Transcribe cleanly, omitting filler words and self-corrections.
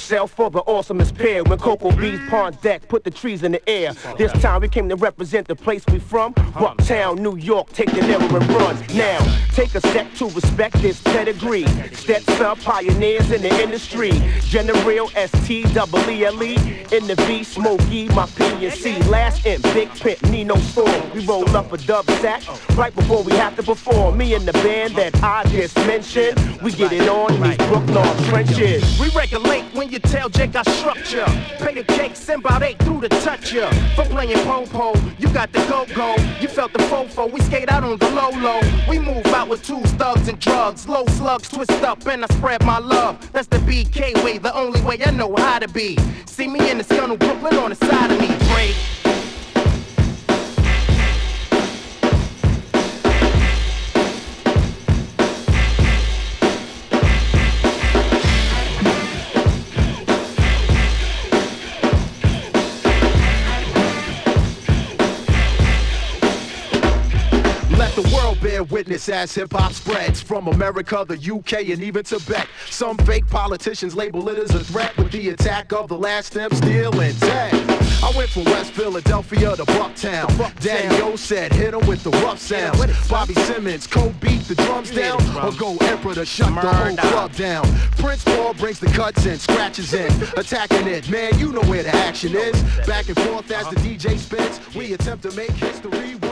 sell for the awesomest pair. When Cocoa Bees, Pond Decks put the trees in the air. This time we came to represent the place we from. Bucktown, New York, take the narrow and run. Now, take a sec to respect this pedigree. Stetson pioneers in the industry. General S-T-E-E-L-E. In the V, Smokey, my P&C. Last in Big Pimp, Nino Storm. We roll up a dub sack right before we have to perform. Me and the band that I just mentioned, we get it on in these Brooklyn trenches. We regulate when you tell Jake I structure. Pay the cake, send about 8 through to touch ya. For playing po-po, you got the go-go. You felt the fofo, we skate out on the low-low. We move out with 2 thugs and drugs. Low slugs twist up and I spread my love. That's the BK way, the only way I know how to be. See me in the sun of Brooklyn on the side of me, break. Bear witness as hip-hop spreads from America, the UK, and even Tibet. Some fake politicians label it as a threat with the attack of the last M, Steel and Ted. I went from West Philadelphia to Bucktown. Daddy O said, hit him with the rough sounds. Bobby Simmons, co-beat the drums down, or go Emperor to shut the whole club down. Prince Paul brings the cuts and scratches in, attacking it. Man, you know where the action is. Back and forth as the DJ spins, we attempt to make history.